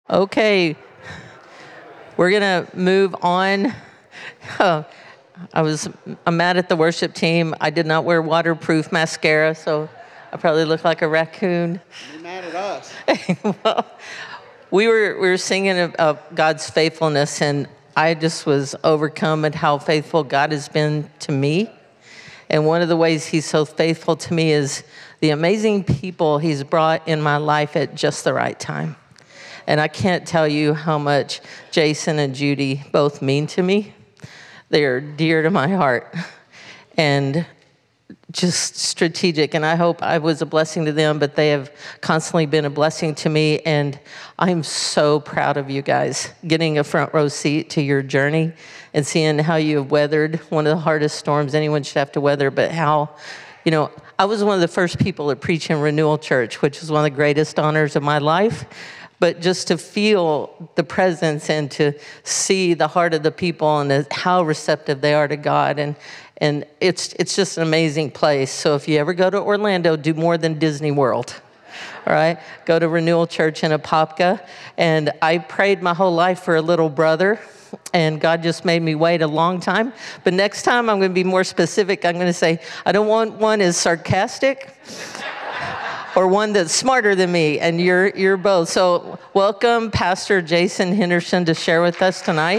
Okay, we're gonna move on. Uh, I'm mad at the worship team. I did not wear waterproof mascara, so I probably look like a raccoon. You're mad at us. Well, we were singing of God's faithfulness, and I just was overcome at how faithful God has been to me. And one of the ways He's so faithful to me is the amazing people He's brought in my life at just the right time. And I can't tell you how much Jason and Judy both mean to me. They are dear to my heart and just strategic. And I hope I was a blessing to them, but they have constantly been a blessing to me. And I'm so proud of you guys getting a front row seat to your journey and seeing how you have weathered one of the hardest storms anyone should have to weather, but how, I was one of the first people to preach in Renewal Church, which is one of the greatest honors of my life. But just to feel the presence and to see the heart of the people and how receptive they are to God. And it's just an amazing place. So if you ever go to Orlando, do more than Disney World. All right? Go to Renewal Church in Apopka. And I prayed my whole life for a little brother. And God just made me wait a long time. But next time I'm going to be more specific. I'm going to say, I don't want one as sarcastic or one that's smarter than me, and you're both. So welcome Pastor Jason Henderson to share with us tonight.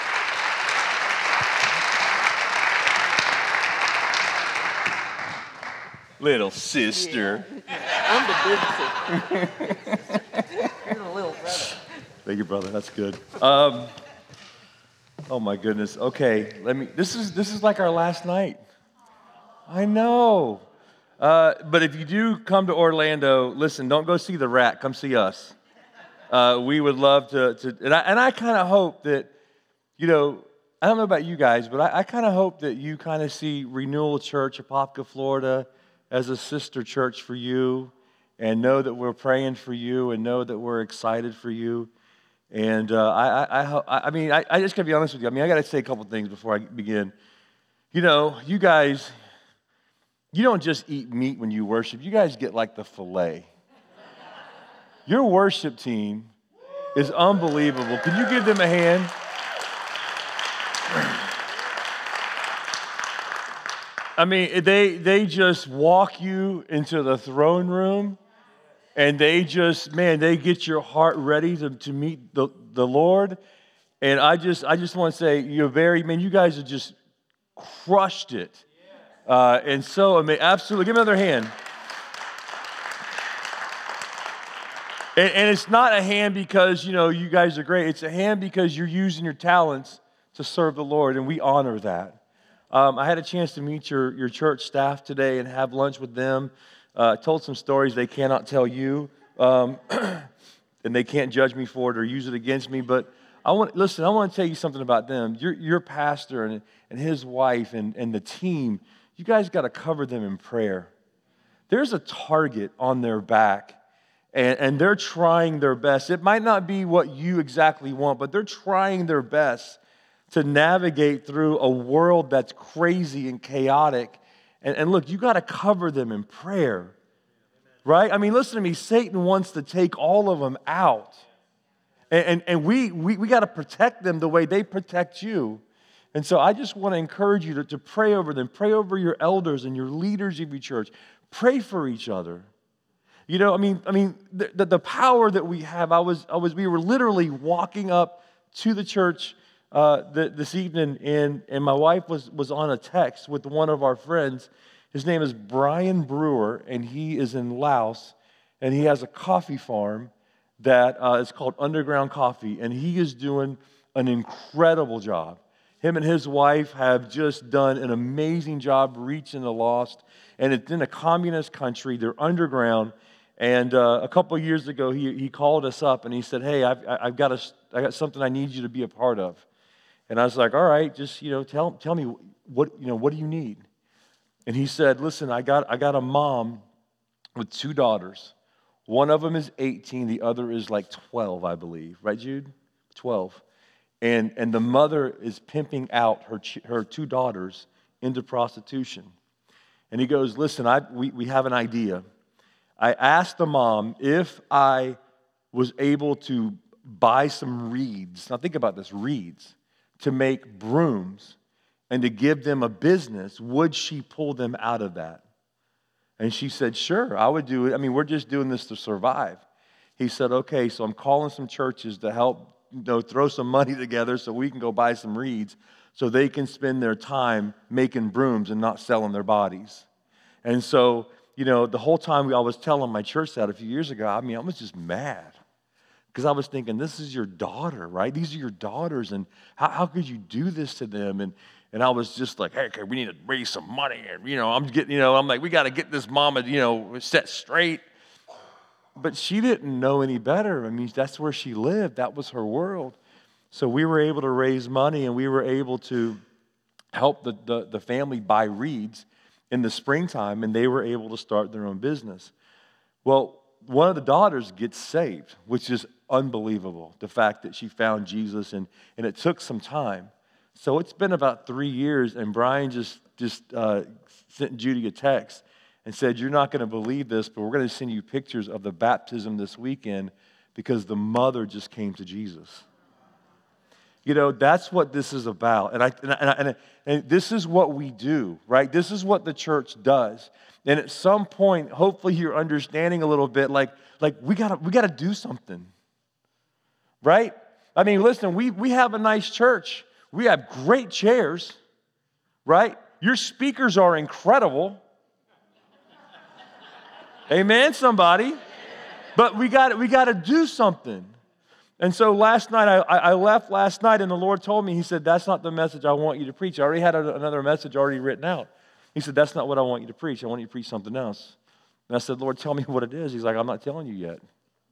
Little sister. I'm the big sister. You're the little brother. Thank you, brother. That's good. Oh my goodness. Okay, This is like our last night. I know. But if you do come to Orlando, listen. Don't go see the rat. Come see us. We would love to. And I kind of hope that, I don't know about you guys, but I kind of hope that you kind of see Renewal Church, Apopka, Florida, as a sister church for you, and know that we're praying for you, and know that we're excited for you. And I just gotta be honest with you. I gotta say a couple things before I begin. You guys, you don't just eat meat when you worship. You guys get like the filet. Your worship team is unbelievable. Can you give them a hand? They just walk you into the throne room, and they get your heart ready to meet the Lord. And I just want to say, you guys have just crushed it. And so, absolutely, give me another hand. And it's not a hand because, you guys are great. It's a hand because you're using your talents to serve the Lord, and we honor that. I had a chance to meet your church staff today and have lunch with them. Told some stories they cannot tell you, and they can't judge me for it or use it against me. But I want to tell you something about them. Your pastor and his wife and the team, you guys got to cover them in prayer. There's a target on their back, and they're trying their best. It might not be what you exactly want, but they're trying their best to navigate through a world that's crazy and chaotic. And look, you got to cover them in prayer, right? Listen to me. Satan wants to take all of them out. And we got to protect them the way they protect you. And so I just want to encourage you to pray over them. Pray over your elders and your leaders of your church. Pray for each other. The power that we have. We were literally walking up to the church this evening, and my wife was on a text with one of our friends. His name is Brian Brewer, and he is in Laos, and he has a coffee farm that is called Underground Coffee, and he is doing an incredible job. Him and his wife have just done an amazing job reaching the lost, and it's in a communist country. They're underground, and a couple of years ago, he called us up, and he said, "Hey, I got something I need you to be a part of." And I was like, all right, just, tell me, what do you need? And he said, listen, I got a mom with two daughters. One of them is 18, the other is like 12, I believe. Right, Jude? 12. And the mother is pimping out her two daughters into prostitution. And he goes, listen, we have an idea. I asked the mom if I was able to buy some reeds. Now think about this, reeds, to make brooms and to give them a business, would she pull them out of that? And she said, sure, I would do it. I mean, we're just doing this to survive. He said, okay, so I'm calling some churches to help, throw some money together so we can go buy some reeds so they can spend their time making brooms and not selling their bodies. And so, the whole time I was telling my church that a few years ago, I was just mad. Because I was thinking, this is your daughter, right? These are your daughters, and how could you do this to them? And I was just like, hey, okay, we need to raise some money. And, I'm like, we got to get this mama, set straight. But she didn't know any better. That's where she lived. That was her world. So we were able to raise money, and we were able to help the family buy reeds in the springtime, and they were able to start their own business. Well, one of the daughters gets saved, which is unbelievable, the fact that she found Jesus, and it took some time. So it's been about 3 years, and Brian just sent Judy a text and said, you're not going to believe this, but we're going to send you pictures of the baptism this weekend because the mother just came to Jesus. That's what this is about. And this is what we do, right? This is what the church does. And at some point, hopefully you're understanding a little bit, like we gotta do something, right? Listen, we have a nice church. We have great chairs, right? Your speakers are incredible. Amen, somebody. But we got to do something. And so last night, I left last night, and the Lord told me, He said, that's not the message I want you to preach. I already had another message already written out. He said, that's not what I want you to preach. I want you to preach something else. And I said, Lord, tell me what it is. He's like, I'm not telling you yet.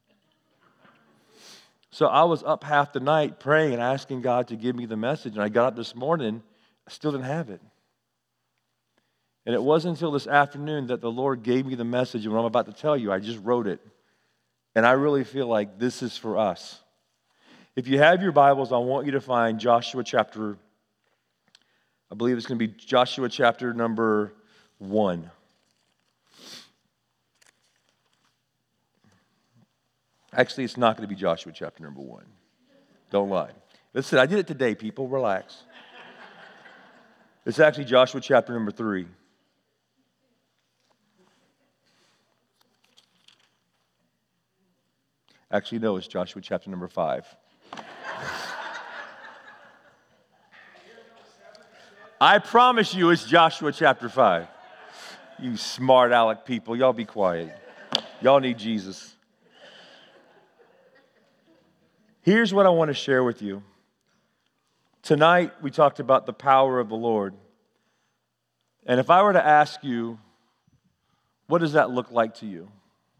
So I was up half the night praying and asking God to give me the message. And I got up this morning, I still didn't have it. And it wasn't until this afternoon that the Lord gave me the message. And what I'm about to tell you, I just wrote it. And I really feel like this is for us. If you have your Bibles, I want you to find Joshua chapter, I believe it's going to be Joshua chapter number 1. Actually, it's not going to be Joshua chapter number 1. Don't lie. Listen, I did it today, people. Relax. It's actually Joshua chapter number 3. Actually, no, it's Joshua chapter number 5. I promise you it's Joshua chapter 5. You smart aleck people, y'all be quiet. Y'all need Jesus. Here's what I want to share with you. Tonight, we talked about the power of the Lord. And if I were to ask you, what does that look like to you?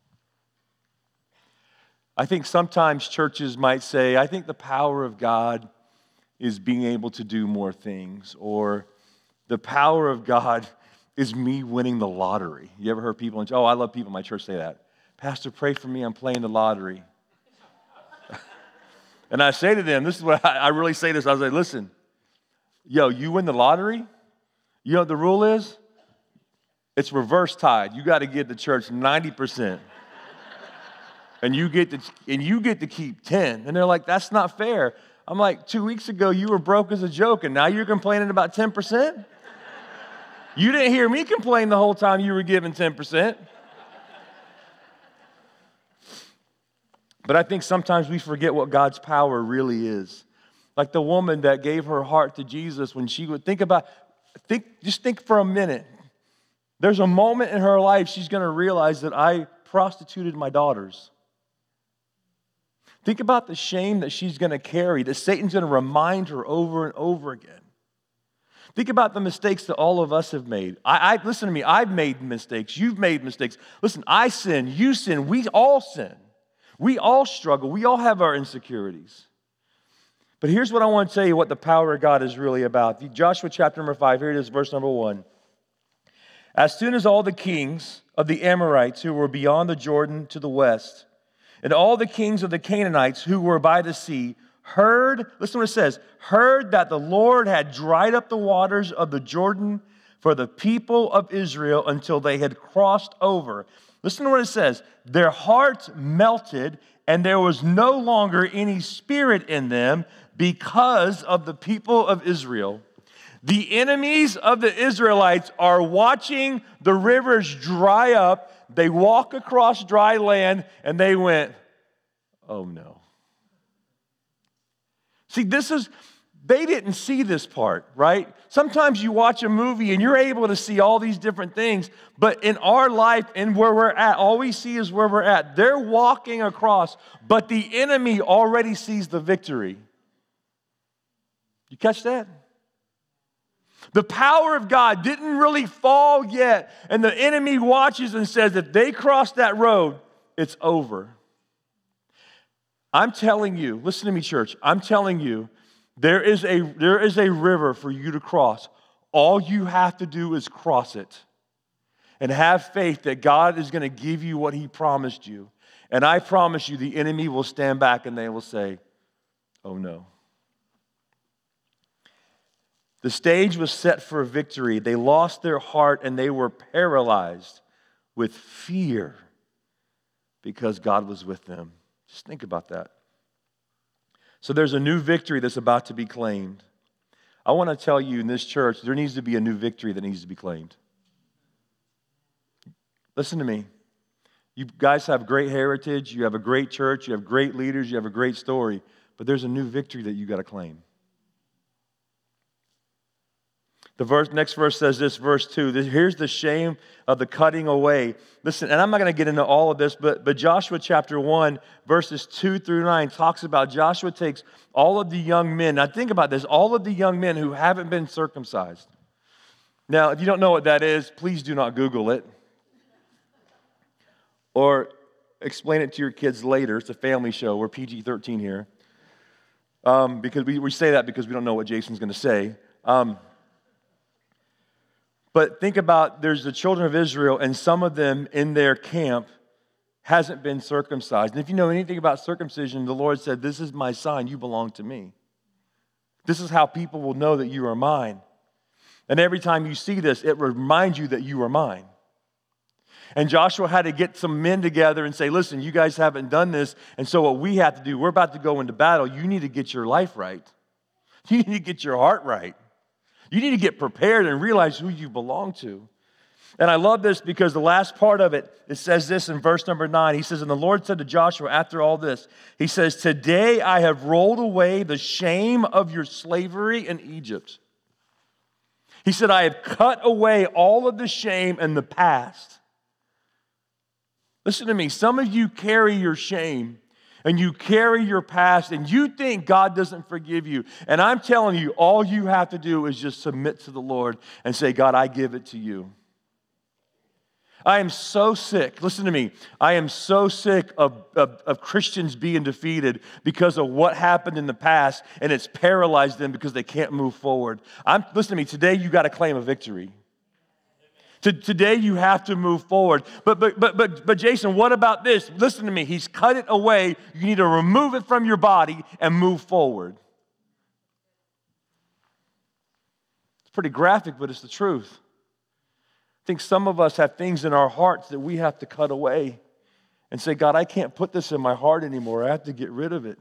I think sometimes churches might say, I think the power of God is being able to do more things, or the power of God is me winning the lottery. You ever heard people, I love people in my church say that. Pastor, pray for me, I'm playing the lottery. And I say to them, this is what I really say this, I was like, listen, you win the lottery, you know what the rule is? It's reverse tide. You got to give the church 90%. And you get to keep 10. And they're like, that's not fair. I'm like, 2 weeks ago, you were broke as a joke, and now you're complaining about 10%? You didn't hear me complain the whole time you were giving 10%. But I think sometimes we forget what God's power really is. Like the woman that gave her heart to Jesus, when she would think for a minute. There's a moment in her life she's going to realize that I prostituted my daughters. Think about the shame that she's going to carry, that Satan's going to remind her over and over again. Think about the mistakes that all of us have made. Listen to me, I've made mistakes. You've made mistakes. Listen, I sin, you sin, we all sin. We all struggle. We all have our insecurities. But here's what I want to tell you what the power of God is really about. Joshua chapter number 5, here it is, verse number 1. As soon as all the kings of the Amorites who were beyond the Jordan to the west, and all the kings of the Canaanites who were by the sea, heard, listen to what it says, heard that the Lord had dried up the waters of the Jordan for the people of Israel until they had crossed over. Listen to what it says. Their hearts melted, and there was no longer any spirit in them because of the people of Israel. The enemies of the Israelites are watching the rivers dry up. They walk across dry land, and they went, oh no. See, they didn't see this part, right? Sometimes you watch a movie and you're able to see all these different things, but in our life and where we're at, all we see is where we're at. They're walking across, but the enemy already sees the victory. You catch that? The power of God didn't really fall yet, and the enemy watches and says, if they cross that road, it's over. I'm telling you, listen to me, church, I'm telling you, there is a river for you to cross. All you have to do is cross it and have faith that God is going to give you what he promised you. And I promise you, the enemy will stand back and they will say, oh no. The stage was set for a victory. They lost their heart and they were paralyzed with fear because God was with them. Just think about that. So there's a new victory that's about to be claimed. I want to tell you in this church, there needs to be a new victory that needs to be claimed. Listen to me. You guys have great heritage. You have a great church. You have great leaders. You have a great story. But there's a new victory that you got to claim. The next verse says this, verse 2. Here's the shame of the cutting away. Listen, and I'm not going to get into all of this, but Joshua chapter 1, verses 2 through 9 talks about Joshua takes all of the young men. Now think about this, all of the young men who haven't been circumcised. Now, if you don't know what that is, please do not Google it. Or explain it to your kids later. It's a family show. We're PG-13 here. Because we say that because we don't know what Jason's going to say. But think about, there's the children of Israel, and some of them in their camp hasn't been circumcised. And if you know anything about circumcision, the Lord said, this is my sign, you belong to me. This is how people will know that you are mine. And every time you see this, it reminds you that you are mine. And Joshua had to get some men together and say, listen, you guys haven't done this, and so what we have to do, we're about to go into battle. You need to get your life right. You need to get your heart right. You need to get prepared and realize who you belong to. And I love this because the last part of it, it says this in verse number 9. He says, and the Lord said to Joshua after all this, he says, today I have rolled away the shame of your slavery in Egypt. He said, I have cut away all of the shame and the past. Listen to me. Some of you carry your shame and you carry your past, and you think God doesn't forgive you. And I'm telling you, all you have to do is just submit to the Lord and say, God, I give it to you. I am so sick. Listen to me. I am so sick of Christians being defeated because of what happened in the past, and it's paralyzed them because they can't move forward. Listen to me. Today, you got to claim a victory. Today you have to move forward. But Jason, what about this? Listen to me. He's cut it away. You need to remove it from your body and move forward. It's pretty graphic, but it's the truth. I think some of us have things in our hearts that we have to cut away and say, God, I can't put this in my heart anymore. I have to get rid of it.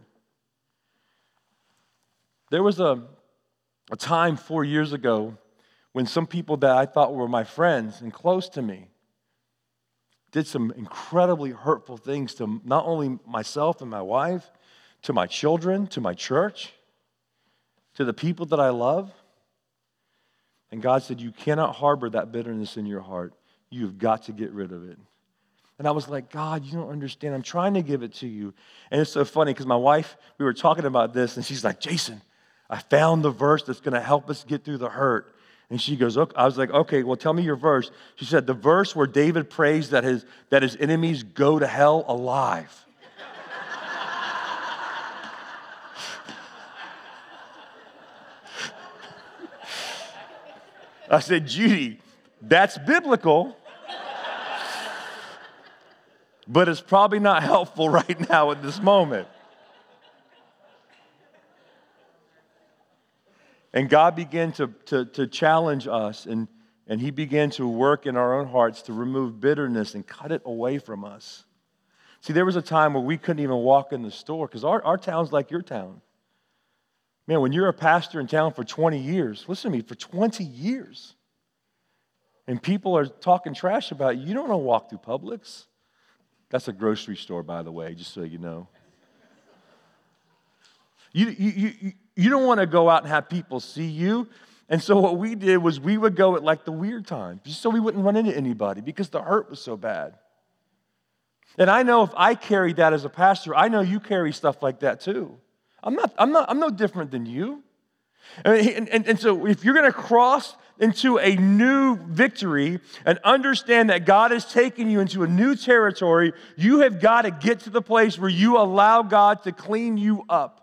There was a time 4 years ago when some people that I thought were my friends and close to me did some incredibly hurtful things to not only myself and my wife, to my children, to my church, to the people that I love. And God said, you cannot harbor that bitterness in your heart. You've got to get rid of it. And I was like, God, you don't understand. I'm trying to give it to you. And it's so funny because my wife, we were talking about this, and she's like, Jason, I found the verse that's going to help us get through the hurt. And she goes, okay. I was like, okay, well, tell me your verse. She said, the verse where David prays that his enemies go to hell alive. I said, Judy, that's biblical, but it's probably not helpful right now at this moment. And God began to challenge us and And he began to work in our own hearts to remove bitterness and cut it away from us. See, there was a time where we couldn't even walk in the store because our town's like your town. Man, when you're a pastor in town for 20 years, listen to me, for 20 years, and people are talking trash about you, you don't want to walk through Publix. That's a grocery store, by the way, just so you know. You don't want to go out and have people see you. And so what we did was we would go at like the weird times, just so we wouldn't run into anybody because the hurt was so bad. And I know if I carried that as a pastor, I know you carry stuff like that too. I'm no different than you. And so if you're going to cross into a new victory and understand that God is taking you into a new territory, you have got to get to the place where you allow God to clean you up.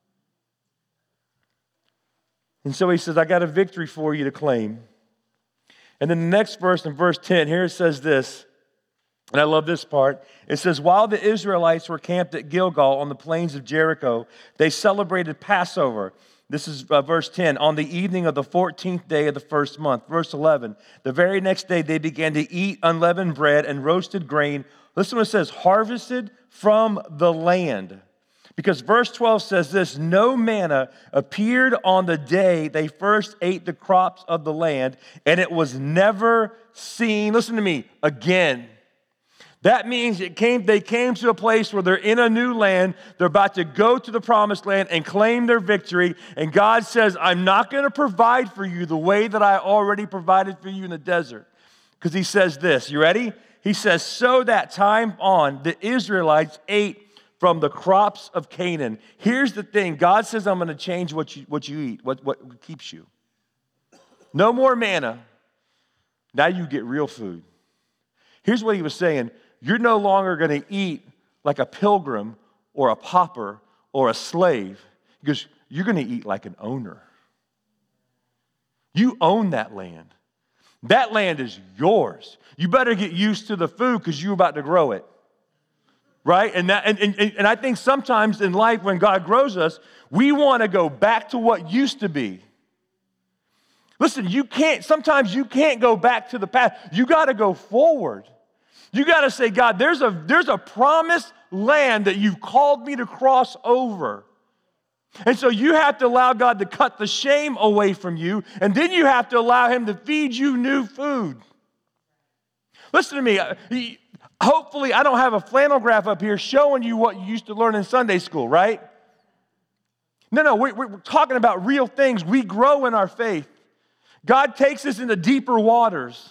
And so he says, I got a victory for you to claim. And then the next verse, in verse 10, here it says this, and I love this part. It says, while the Israelites were camped at Gilgal on the plains of Jericho, they celebrated Passover. This is verse 10, on the evening of the 14th day of the first month. Verse 11, the very next day they began to eat unleavened bread and roasted grain. Listen to what it says, harvested from the land. Because verse 12 says this, no manna appeared on the day they first ate the crops of the land, and it was never seen, listen to me, again. That means they came to a place where they're in a new land. They're about to go to the promised land and claim their victory. And God says, I'm not going to provide for you the way that I already provided for you in the desert. Because he says this, you ready? He says, so that time on, the Israelites ate from the crops of Canaan. Here's the thing. God says, I'm going to change what you eat, what keeps you. No more manna. Now you get real food. Here's what he was saying. You're no longer going to eat like a pilgrim or a pauper or a slave because you're going to eat like an owner. You own that land. That land is yours. You better get used to the food because you're about to grow it. Right? And I think sometimes in life when God grows us, we want to go back to what used to be. Listen, sometimes you can't go back to the past. You got to go forward. You got to say, God, there's a promised land that you've called me to cross over. And so you have to allow God to cut the shame away from you, and then you have to allow him to feed you new food. Listen to me. Hopefully, I don't have a flannel graph up here showing you what you used to learn in Sunday school, right? No, we're talking about real things. We grow in our faith. God takes us into deeper waters.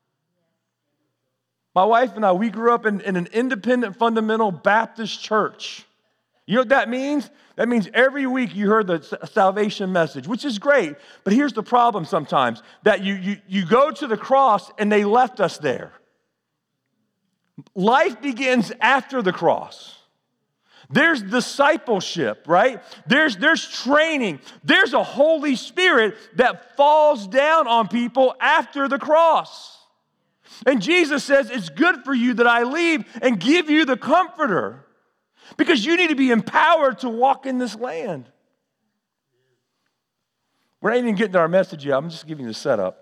My wife and I, we grew up in an independent fundamental Baptist church. You know what that means? That means every week you heard the salvation message, which is great. But here's the problem sometimes, that you go to the cross and they left us there. Life begins after the cross. There's discipleship, right? There's training. There's a Holy Spirit that falls down on people after the cross. And Jesus says, it's good for you that I leave and give you the Comforter because you need to be empowered to walk in this land. We're not even getting to our message yet. I'm just giving you the setup.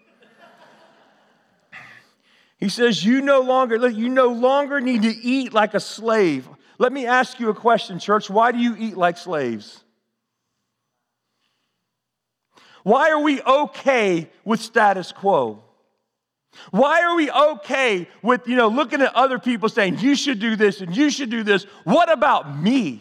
He says, you no longer need to eat like a slave. Let me ask you a question, church. Why do you eat like slaves? Why are we okay with status quo? Why are we okay with, looking at other people saying, you should do this and you should do this? What about me?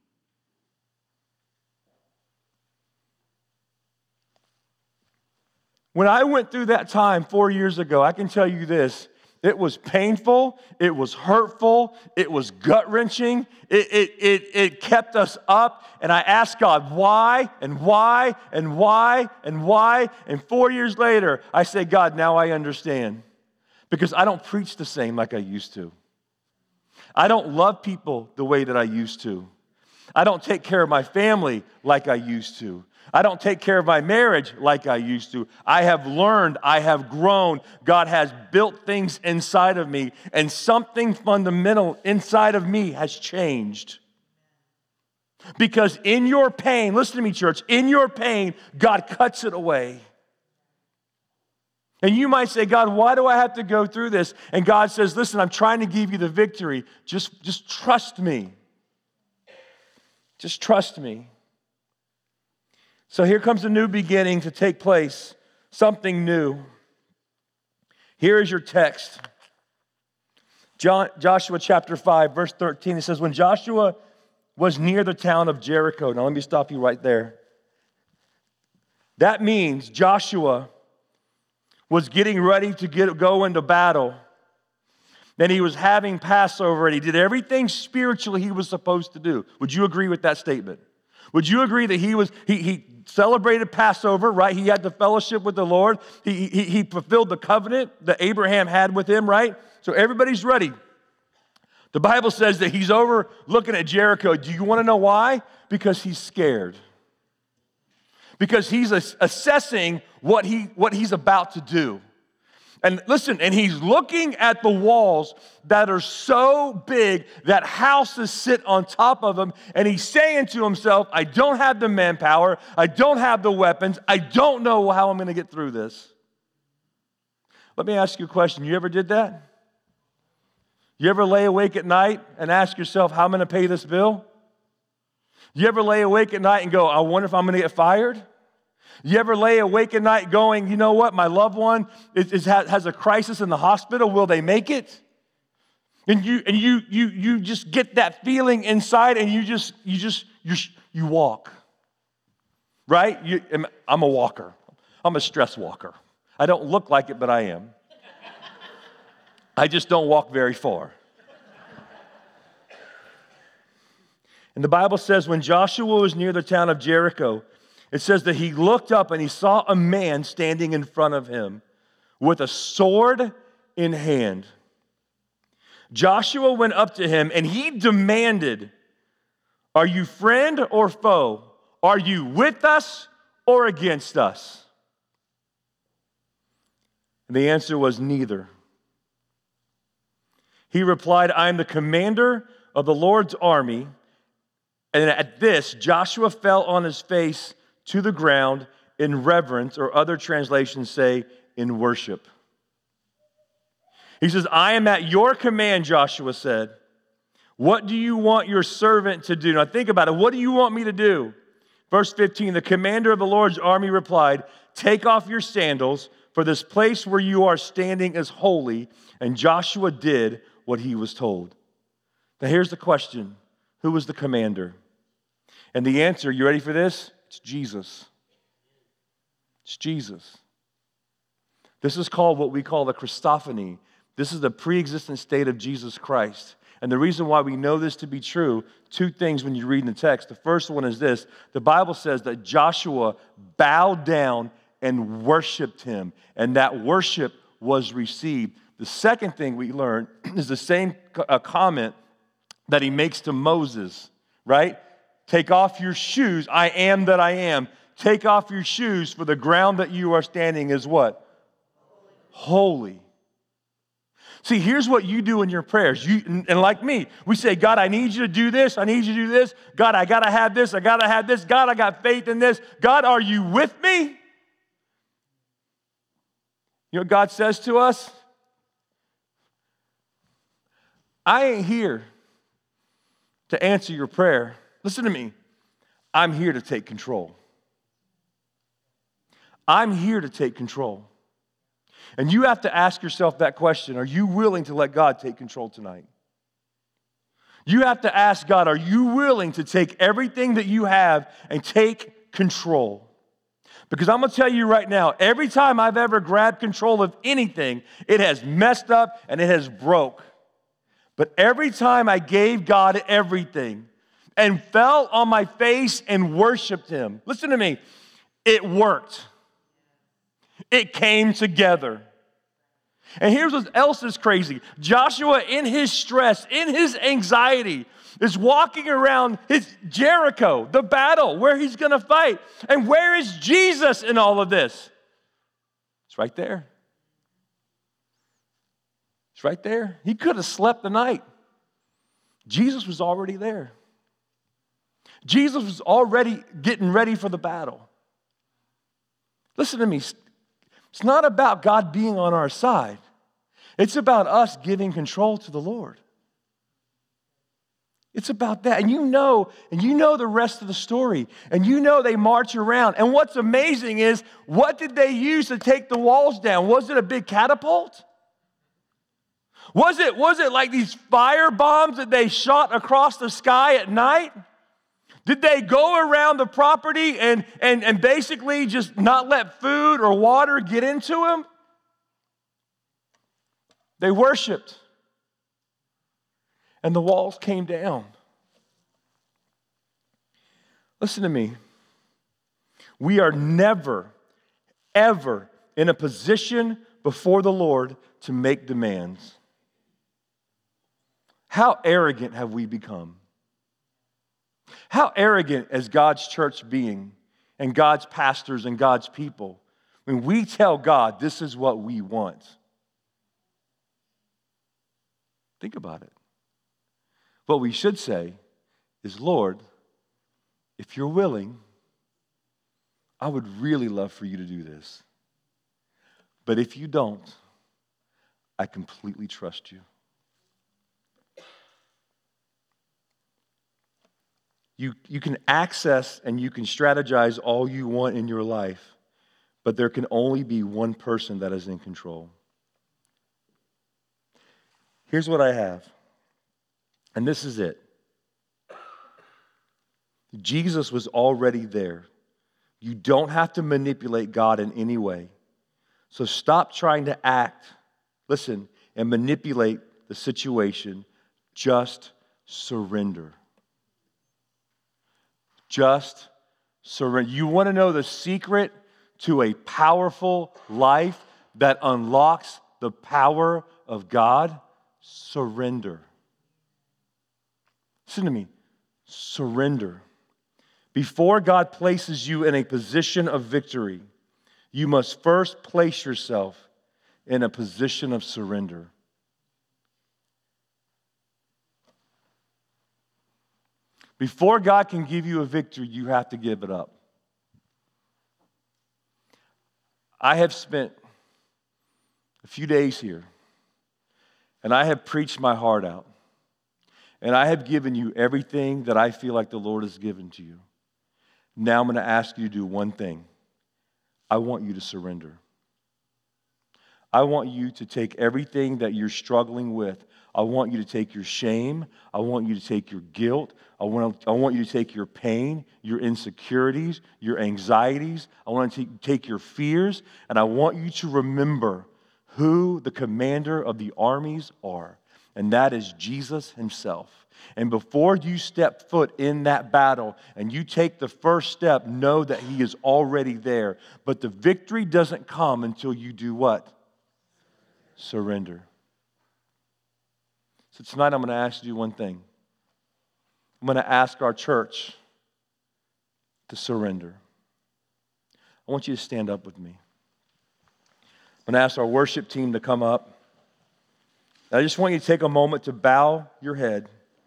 When I went through that time 4 years ago, I can tell you this. It was painful. It was hurtful. It was gut-wrenching. It kept us up. And I asked God, why and why and why and why? And 4 years later, I said, God, now I understand. Because I don't preach the same like I used to. I don't love people the way that I used to. I don't take care of my family like I used to. I don't take care of my marriage like I used to. I have learned, I have grown. God has built things inside of me, and something fundamental inside of me has changed. Because in your pain, listen to me, church, in your pain, God cuts it away. And you might say, God, why do I have to go through this? And God says, listen, I'm trying to give you the victory. Just trust me. Just trust me. So here comes a new beginning to take place, something new. Here is your text. Joshua chapter 5, verse 13, it says, when Joshua was near the town of Jericho. Now let me stop you right there. That means Joshua was getting ready to go into battle. Then he was having Passover, and he did everything spiritually he was supposed to do. Would you agree with that statement? Would you agree that he celebrated Passover, right? He had the fellowship with the Lord. He fulfilled the covenant that Abraham had with him, right? So everybody's ready. The Bible says that he's over looking at Jericho. Do you want to know why? Because he's scared. Because he's assessing what he's about to do. And listen, and he's looking at the walls that are so big that houses sit on top of them, and he's saying to himself, I don't have the manpower, I don't have the weapons, I don't know how I'm going to get through this. Let me ask you a question. You ever did that? You ever lay awake at night and ask yourself, how am I going to pay this bill? You ever lay awake at night and go, I wonder if I'm going to get fired? You ever lay awake at night going, you know what, my loved one has a crisis in the hospital, will they make it? And you just get that feeling inside, and you walk, right? I'm a walker. I'm a stress walker. I don't look like it, but I am. I just don't walk very far. And the Bible says when Joshua was near the town of Jericho, it says that he looked up and he saw a man standing in front of him with a sword in hand. Joshua went up to him and he demanded, are you friend or foe? Are you with us or against us? And the answer was neither. He replied, I am the commander of the Lord's army. And at this, Joshua fell on his face to the ground in reverence, or other translations say in worship. He says, I am at your command, Joshua said. What do you want your servant to do? Now think about it. What do you want me to do? Verse 15, the commander of the Lord's army replied, take off your sandals, for this place where you are standing is holy. And Joshua did what he was told. Now here's the question. Who was the commander? And the answer, you ready for this? It's Jesus. It's Jesus. This is called what we call the Christophany. This is the pre-existent state of Jesus Christ. And the reason why we know this to be true, two things when you read in the text. The first one is this. The Bible says that Joshua bowed down and worshiped him, and that worship was received. The second thing we learn is the same comment that he makes to Moses, right? Take off your shoes, I am that I am. Take off your shoes, for the ground that you are standing is what? Holy. See, here's what you do in your prayers. And like me, we say, God, I need you to do this. I need you to do this. God, I got to have this. I got to have this. God, I got faith in this. God, are you with me? You know what God says to us? I ain't here to answer your prayer. Listen to me. I'm here to take control. I'm here to take control. And you have to ask yourself that question. Are you willing to let God take control tonight? You have to ask God, are you willing to take everything that you have and take control? Because I'm going to tell you right now, every time I've ever grabbed control of anything, it has messed up and it has broke. But every time I gave God everything and fell on my face and worshiped him, listen to me, it worked. It came together. And here's what else is crazy. Joshua, in his stress, in his anxiety, is walking around his Jericho, the battle where he's going to fight. And where is Jesus in all of this? It's right there. It's right there. He could have slept the night. Jesus was already there. Jesus was already getting ready for the battle. Listen to me. It's not about God being on our side. It's about us giving control to the Lord. It's about that. And you know the rest of the story. And you know they march around. And what's amazing is, what did they use to take the walls down? Was it a big catapult? Was it like these fire bombs that they shot across the sky at night? Did they go around the property and basically just not let food or water get into them? They worshiped. And the walls came down. Listen to me. We are never, ever in a position before the Lord to make demands. How arrogant have we become? How arrogant is God's church being, and God's pastors and God's people, when we tell God this is what we want? Think about it. What we should say is, Lord, if you're willing, I would really love for you to do this. But if you don't, I completely trust you. You can access and you can strategize all you want in your life, but there can only be one person that is in control. Here's what I have. And this is it. Jesus was already there. You don't have to manipulate God in any way. So stop trying to act, listen, and manipulate the situation. Just surrender. Just surrender. You want to know the secret to a powerful life that unlocks the power of God? Surrender. Listen to me. Surrender. Before God places you in a position of victory, you must first place yourself in a position of surrender. Before God can give you a victory, you have to give it up. I have spent a few days here, and I have preached my heart out. And I have given you everything that I feel like the Lord has given to you. Now I'm going to ask you to do one thing. I want you to surrender. I want you to take everything that you're struggling with. I want you to take your shame. I want you to take your guilt. I want you to take your pain, your insecurities, your anxieties. I want to take your fears, and I want you to remember who the commander of the armies are. And that is Jesus himself. And before you step foot in that battle and you take the first step, know that he is already there. But the victory doesn't come until you do what? Surrender. So tonight I'm going to ask you to do one thing. I'm going to ask our church to surrender. I want you to stand up with me. I'm going to ask our worship team to come up. I just want you to take a moment to bow your head.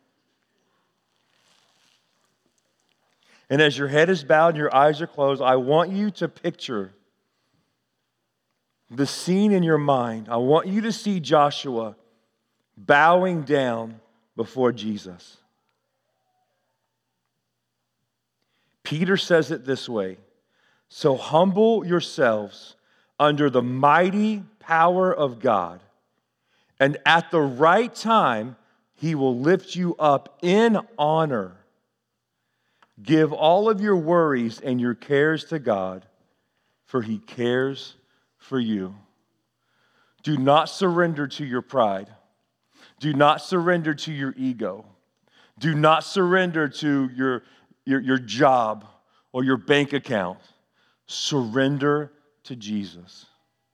And as your head is bowed and your eyes are closed, I want you to picture the scene in your mind. I want you to see Joshua bowing down before Jesus. Peter says it this way: so humble yourselves under the mighty power of God, and at the right time, he will lift you up in honor. Give all of your worries and your cares to God, for he cares for you. Do not surrender to your pride. Do not surrender to your ego. Do not surrender to your job or your bank account. Surrender to Jesus.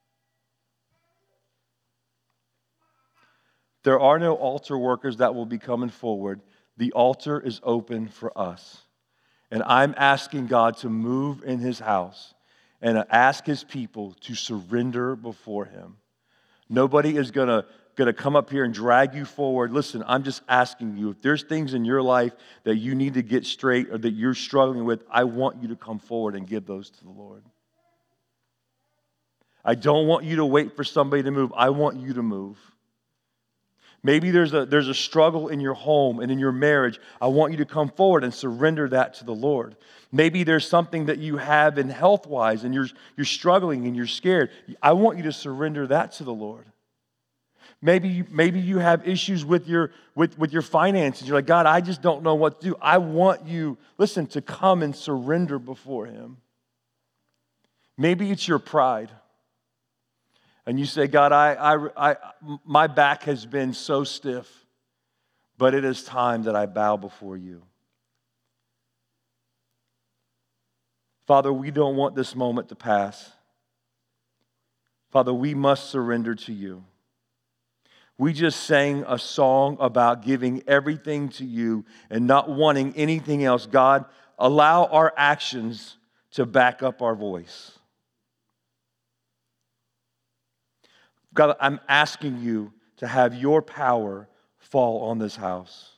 There are no altar workers that will be coming forward. The altar is open for us. And I'm asking God to move in his house and ask his people to surrender before him. Nobody is going to come up here and drag you forward. Listen, I'm just asking you, if there's things in your life that you need to get straight or that you're struggling with, I want you to come forward and give those to the Lord. I don't want you to wait for somebody to move. I want you to move. Maybe there's a struggle in your home and in your marriage. I want you to come forward and surrender that to the Lord. Maybe there's something that you have in health-wise and you're struggling and you're scared. I want you to surrender that to the Lord. Maybe you have issues with your finances. You're like, God, I just don't know what to do. I want you, listen, to come and surrender before Him. Maybe it's your pride. And you say, God, my back has been so stiff, but it is time that I bow before you. Father, we don't want this moment to pass. Father, we must surrender to you. We just sang a song about giving everything to you and not wanting anything else. God, allow our actions to back up our voice. God, I'm asking you to have your power fall on this house.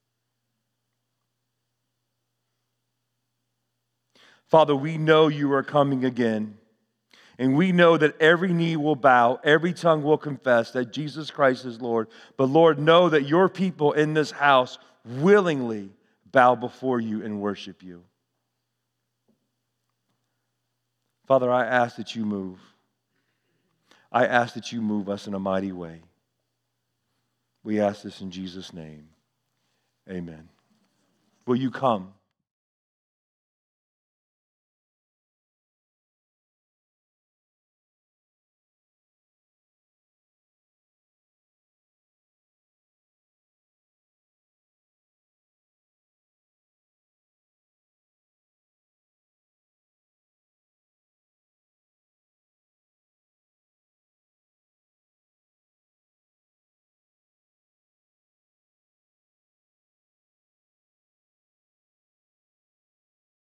Father, we know you are coming again. And we know that every knee will bow, every tongue will confess that Jesus Christ is Lord. But Lord, know that your people in this house willingly bow before you and worship you. Father, I ask that you move. I ask that you move us in a mighty way. We ask this in Jesus' name. Amen. Will you come?